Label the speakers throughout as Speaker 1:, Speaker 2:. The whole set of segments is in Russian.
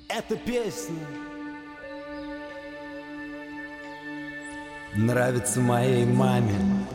Speaker 1: Эта песня нравится моей маме.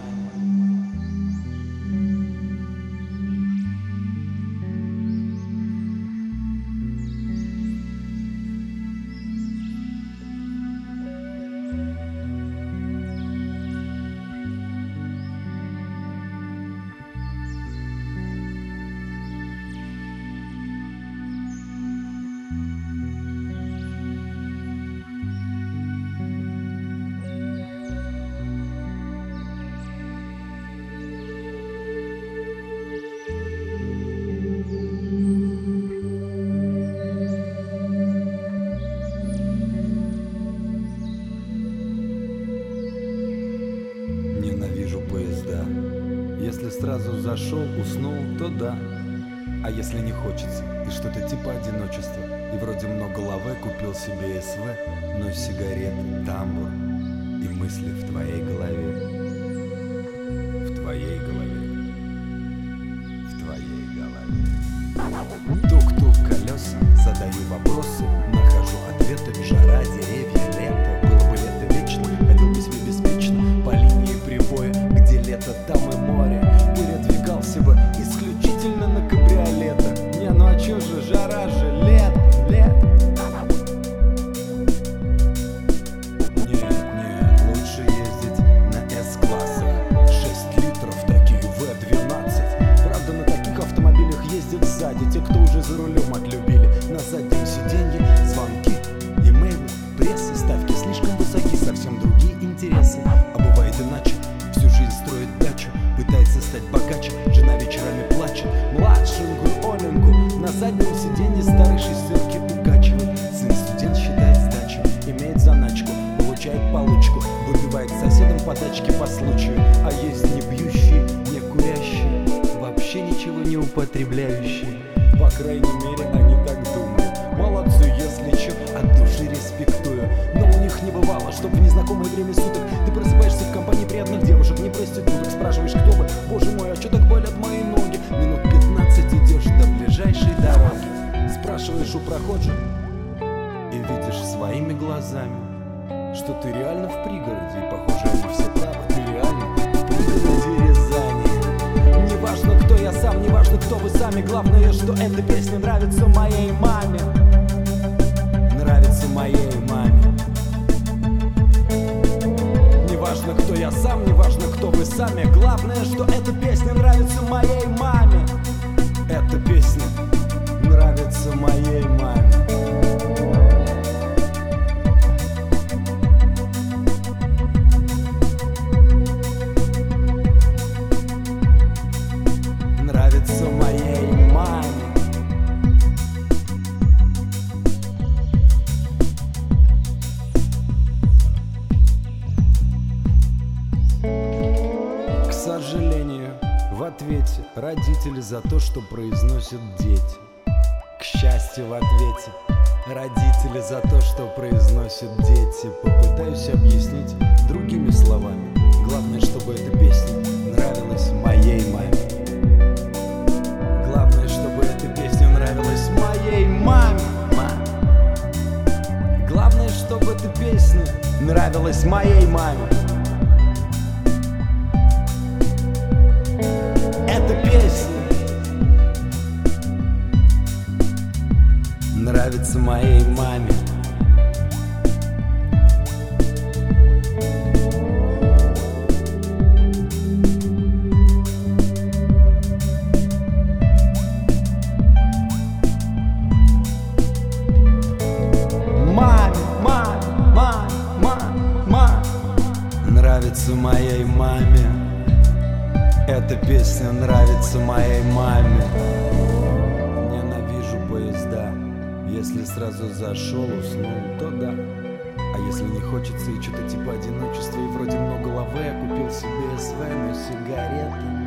Speaker 1: Ненавижу поезда. Если сразу зашел, уснул, то да. А если не хочется, и что-то типа одиночества, и вроде много лаве, купил себе СВ, но сигареты, тамбур и мысли в твоей голове. В твоей голове. В твоей голове. Тук-тук колеса, задаю вопросы, нахожу ответы, жара, деревья, лето. Было бы лето вечно, ходил бы себе беспечно по линии прибоя, где лето, там и море. Передвигался бы исключительно на кабриолетах. Не, ну а чё же, жара же, лето. Нет, лучше ездить на С-классах. 6 литров, такие В12. Правда, на таких автомобилях ездят сзади те, кто уже за рулем отлюбили. На заднем сиденье звонки, имейлы, пресса, ставки слишком высоки, совсем другие интересы. А бывает иначе, всю жизнь строит дачу, пытается стать богаче, жена вечерами плачет. Младшенькую Оленьку на заднем сиденье старой шестерки укачивает. Сын студент считает сдачу, имеет заначку, получает получку, выпивает с соседом подачки по случаю. А есть не пьющие, не курящие, вообще ничего не употребляющие. По крайней мере, они так думают. Молодцы, если чё, от души респектую. Но у них не бывало, чтоб в незнакомое время суток ты просыпаешься в компании приятных девушек, не проституток. Спрашиваешь, кто вы? Боже мой, а чё так болят мои ноги? Минут 15 идешь до ближайшей дороги. Спрашиваешь у прохожих и видишь своими глазами, что ты реально в пригороде. И похоже, они все правы, ты реально в пригороде Рязани. Неважно, кто я сам, неважно, кто вы сами. Главное, что эта песня нравится моей маме. Нравится моей маме. Неважно, кто я сам, неважно, кто вы сами. Главное, что эта песня нравится моей маме. Эта песня нравится моей маме. Нравится моей маме. К сожалению, в ответе родители за то, что произносят дети. К счастью, в ответе родители за то, что произносят дети. Попытаюсь объяснить другими словами. Главное, чтобы эта песня нравилась моей маме. Главное, чтобы эта песня нравилась моей маме. Главное, чтобы эта песня нравилась моей маме. Эта песня нравится моей маме. Нравится моей маме. Эта песня нравится моей маме. Ненавижу поезда. Если сразу зашел, уснул, то да. А если не хочется и что-то типа одиночества, и вроде много лаве, купил себе СВ, но сигареты